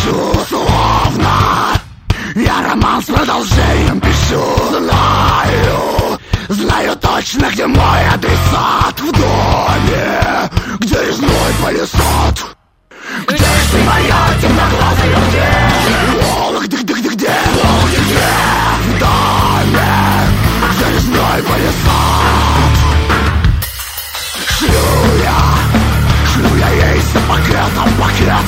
Вижу, словно я роман с продолжением пишу. Знаю точно, где мой адресат. В доме, где резной палисад, где ж ты, моя темноглазая, где? Волок, где? Волок, где? В доме, где резной палисад. Шлю я ей за пакетом пакет.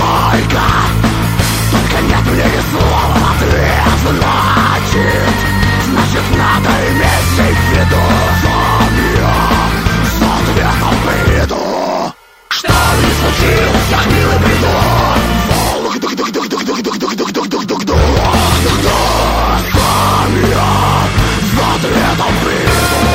Только нет мне ни слова в ответ. Значит, надо иметь ей в виду. Сам я с ответом приду. Что не случилось, как милый приду. Сам я с ответом приду.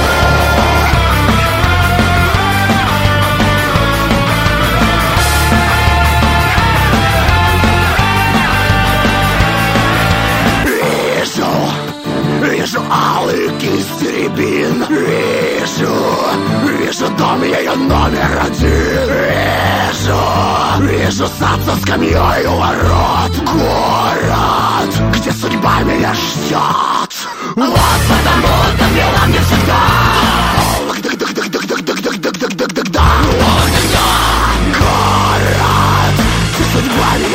Вижу алые кисти рябин. Вижу дом ее номер один. Вижу сад со скамьей у ворот. Город, где судьба меня ждет. Вот потому-то мила мне всегда. Город, где судьба меня